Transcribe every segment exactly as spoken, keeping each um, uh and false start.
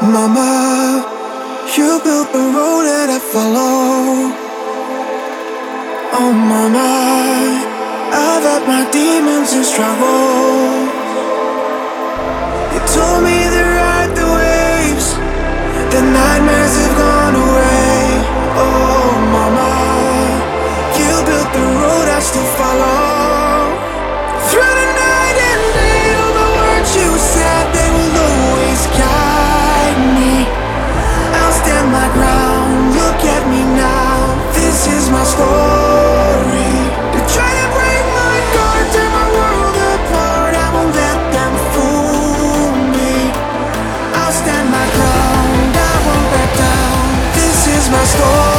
Mama, you built the road that I follow. Oh mama, I've had my demons and struggles. You told me to ride the waves, the nightmares have gone away. Oh mama, you built the road I still follow. Through the night and day, all the words you said, they will always guide me. I'll stand my ground, look at me now. This is my story. They try to break my guard, tear my world apart. I won't let them fool me. I'll stand my ground, I won't back down. This is my story.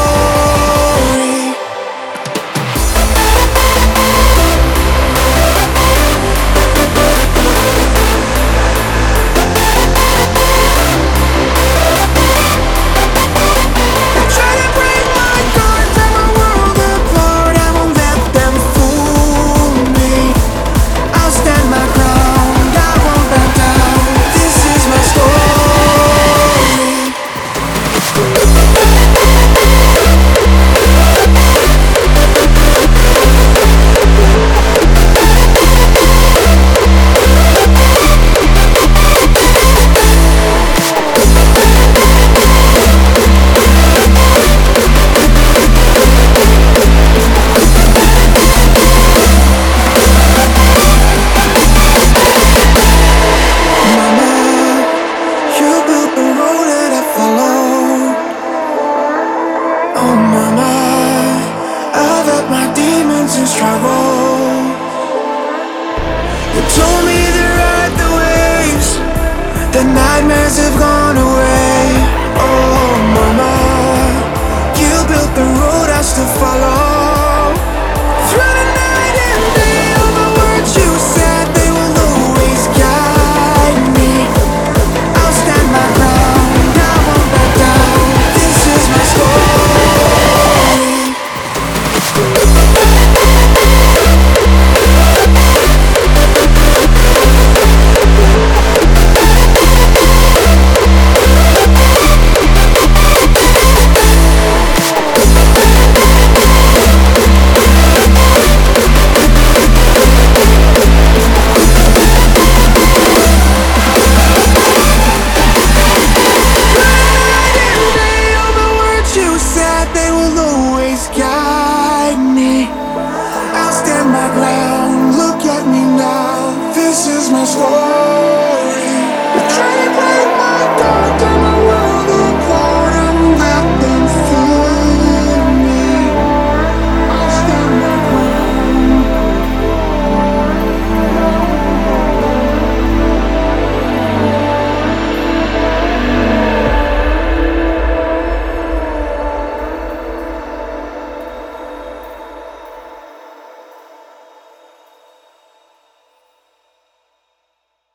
Struggle. You told me to ride the waves, the nightmares have gone away. Oh mama, you built the road I still follow.